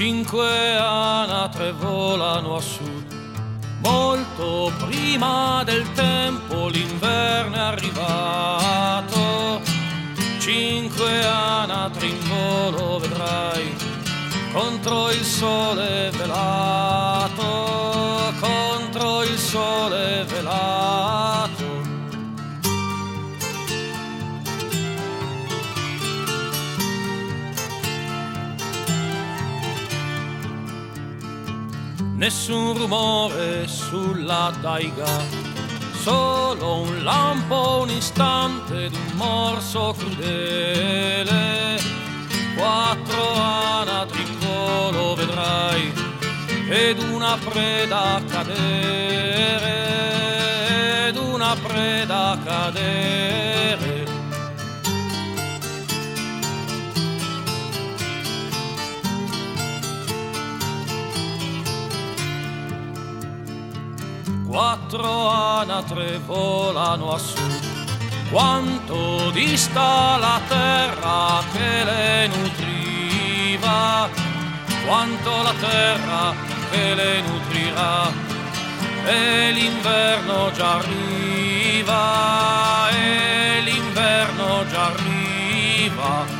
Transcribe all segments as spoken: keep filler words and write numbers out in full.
Cinque anatre volano a sud, molto prima del tempo l'inverno è arrivato. Cinque anatre in volo vedrai, contro il sole velato, contro il sole velato. Nessun rumore sulla taiga, solo un lampo, un istante d'un morso crudele. Quattro anatri in volo vedrai, ed una preda cadere, ed una preda cadere. Quattro anatre volano a sud, quanto dista la terra che le nutriva, quanto la terra che le nutrirà, e l'inverno già arriva, e l'inverno già arriva.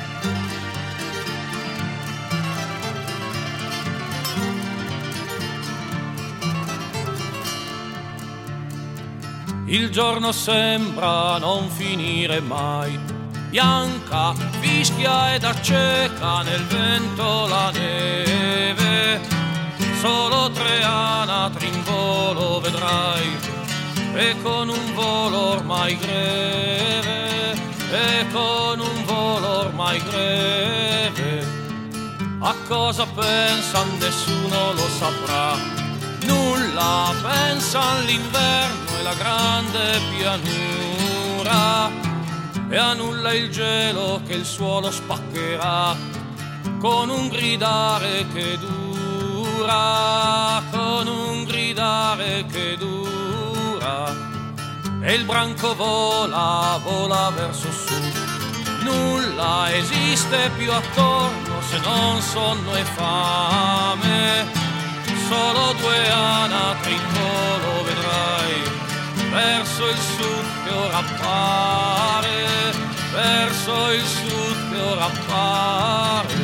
Il giorno sembra non finire mai, bianca fischia ed acceca nel vento la neve. Solo tre anatri in volo vedrai, e con un volo ormai greve, e con un volo ormai greve. A cosa pensan nessuno lo saprà, nulla pensan l'inverno e la grande pianura, e a nulla il gelo che il suolo spaccherà con un gridare che dura, con un gridare che dura. E il branco vola, vola verso sud, nulla esiste più attorno se non sonno e fame. Solo due anatri in volo vedrai, verso il sud che ora appare, verso il sud che ora appare.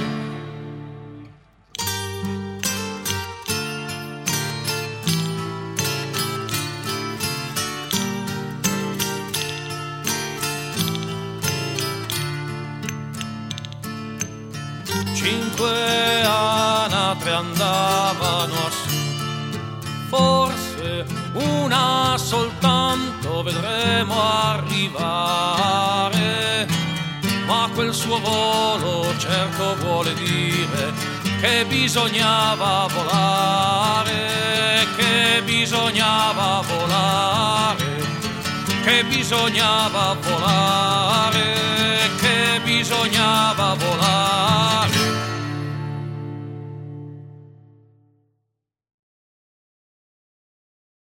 Cinque anatre andavano a sud, forse una soltanto vedremo arrivare, ma quel suo volo certo vuole dire che bisognava volare, che bisognava volare, che bisognava volare, che bisognava volare.